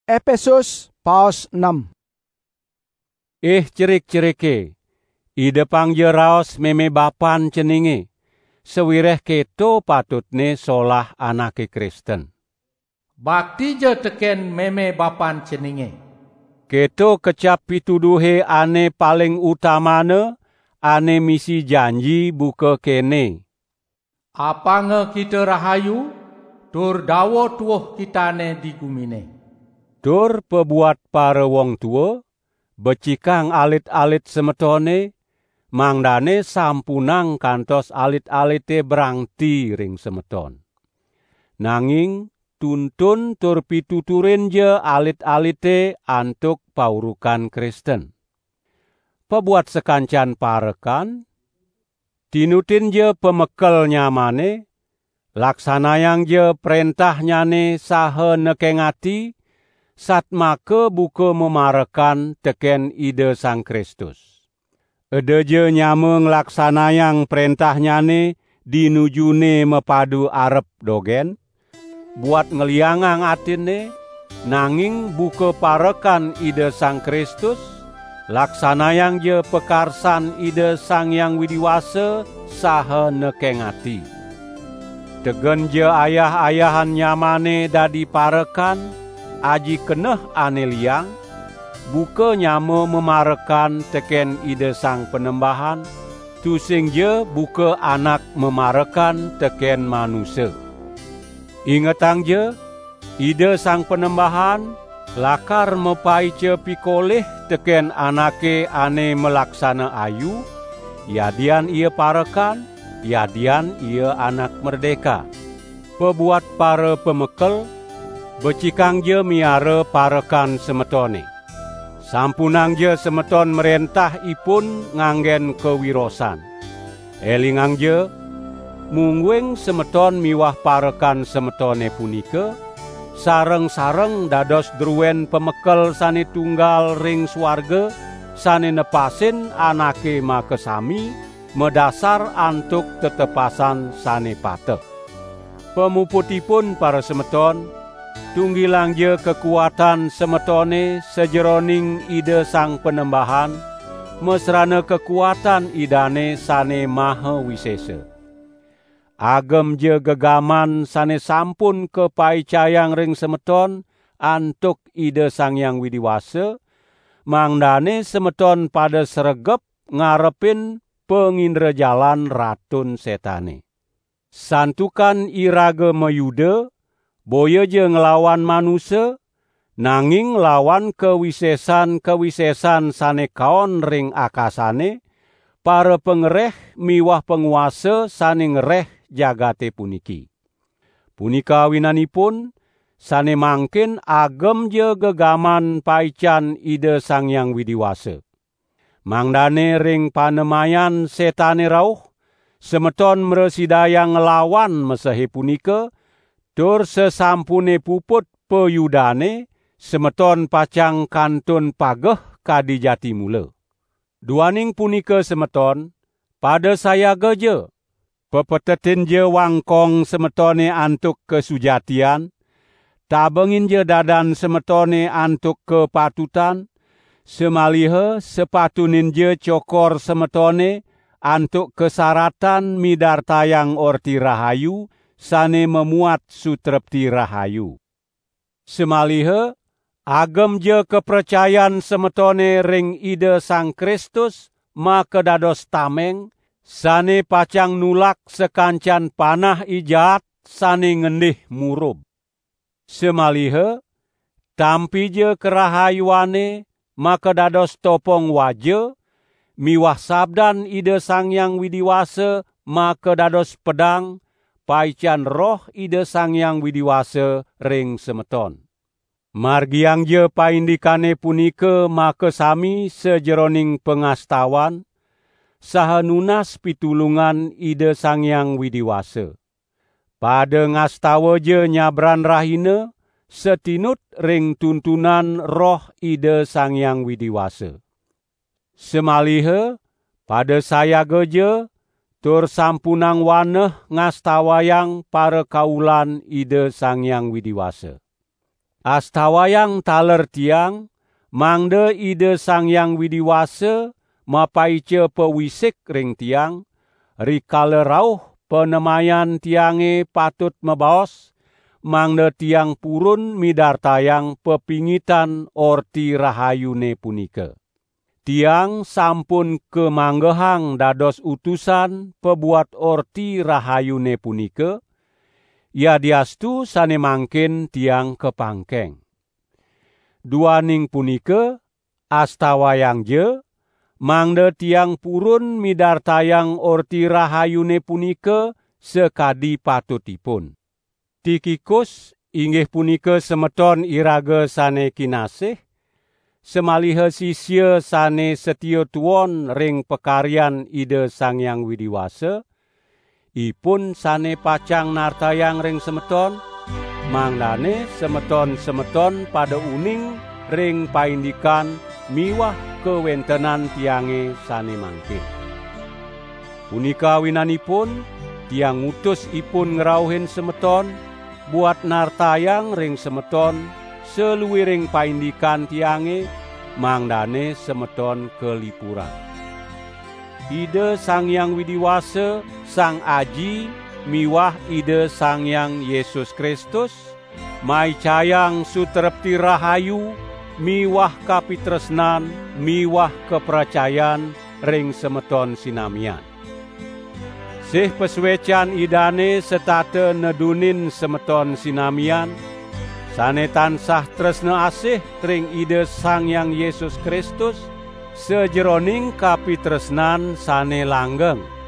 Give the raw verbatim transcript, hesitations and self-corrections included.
Efesus paus enam. Eh cerik-cerike, ide pangje raos meme bapan ceninge, sewireh keto patutne solah anake Kristen. Bakti je teken meme bapan ceninge. Keto kecap pituduhe ane paling utamane, ane misi janji buka kene. Apange kita rahayu, tur dawo tuoh kitane di gumine. Tur pebuat para wong tua, becikang alit-alit semetone, mangdane sampunang kantos alit-alite berangti ring semeton. Nanging tuntun tur pituturin je alit-alite antuk paurukan Kristen. Pebuat sekancan parekan, tinutin je pemekel nyamane, laksanayang je perintahnyane saha nekengati, sat make buka memarekan teken ide Sang Kristus. Ede je nyame ngelaksanayang perintahnyane dinujune mepadu arep dogen, buat ngeliangang atine, nanging buka parekan ide Sang Kristus, laksanayang je pekarsan ide Sang Yang Widiwasa saha nekengati. Tegen je ayah-ayahan nyamane dadi parekan, aji keneh ane liang, buka nyama memarekan teken ide Sang Penembahan, tusing je buka anak memarekan teken manusia. Ingetang je, ide Sang Penembahan, lakar mepaice pikoleh teken anake ane melaksana ayu, yadian ia parekan, yadian ia anak merdeka. Pebuat para pemekel, becikang je miara parekan semetone. Sampunang je semeton merentah ipun nganggen kewirosan. Elingang je, mungwing semeton miwah parekan semetone punika, sareng-sareng dados druen pemekel sane tunggal ring swarga, sane nepasin anake makesami, medasar antuk tetepasan sane pateh. Pemuputipun para semeton, tunggilang je kekuatan semetone sejeroning ide Sang Penembahan, mesrana kekuatan idane sane maha wisesa. Agem je gegaman sane sampun kepaicayang ring semeton antuk ide Sang Yang Widiwasa, mangdane semeton pada sregep ngarepin pengindra jalan ratun setane. Santukan iraga mayuda, boya je ngelawan manusia, nanging lawan kewisesan-kewisesan sane kaon ring akasane, para pengereh miwah penguasa sane ngereh jagate puniki. Punika winanipun, sane mangkin agem je gegaman paican ide Sang Yang Widiwasa. Mangdane ring panemayan setane rauh, semeton mresidayang ngelawan mesehe punika, tur sesampune puput peyudane, semeton pacang kantun pageh kadi jati mula. Duaning punika semeton, pada saya geje, pepetetin je wangkong semetone antuk kesujatian, tabengin je dadan semetone antuk kepatutan, semalihe sepatunin je cokor semetone antuk kesaratan midartayang orti rahayu, sane memuat sutrepti rahayu. Semalihe, agem je kepercayaan semetone ring ide Sang Kristus, maka dados tameng, sane pacang nulak sekancan panah ijaat, sane ngendih murub. Semalihe, tampi je kerahayuane, maka dados topong waje, miwah sabdan ide Sang Yang Widiwasa, maka dados pedang, paican roh ide Sang Yang Widiwasa ring semeton. Margiang je paindikane punika maka sami sejeroning pengastawan, saha nunas pitulungan ide Sang Yang Widiwasa. Pada ngastawa je nyabran rahina, setinut ring tuntunan roh ide Sang Yang Widiwasa. Semalihe, pada saya geje, tur sampunang waneh ngastawayang para kaulan ide Sang Yang Widiwasa. Astawayang taler tiang, mangde ide Sang Hyang Widiwasa mapaice pewisik ring tiang, rikale rauh penemayan tiange patut mebaos, mangde tiang purun midartayang pepingitan orti rahayune punika. Tiang sampun kemanggehang dados utusan pebuat orti rahayune punika, yadiastu sane mangkin tiang kepangkeng. Duaning punika, astawayang je, mangde tiang purun midartayang orti rahayune punika sekadi patutipun. Tikikus inggih punika semeton iraga sane kinasih, semaliha sisya sane setya tuwon ring pekaryan Ida Sang Hyang Widiwasa, ipun sane pacang nartayang ring semeton, mangdane semeton-semeton pada uning ring paindikan miwah kewentenan tiange sane mangkin. Punika winanipun tiang ngutus ipun ngrauhin semeton buat nartayang ring semeton seluwiring paindikan tiange, mangdane semeton kelipuran. Ida Sang Hyang Widiwasa, Sang Aji, miwah Ida Sang Hyang Yesus Kristus, maicayang sutrepti rahayu, miwah kapitresnan, miwah kepercayaan ring semeton sinamian. Sih peswecan idane setate nedunin semeton sinamian, sane tansah tresna asih ring Ida Sang Hyang Yesus Kristus, sejeroning kapitresnan sane langgeng.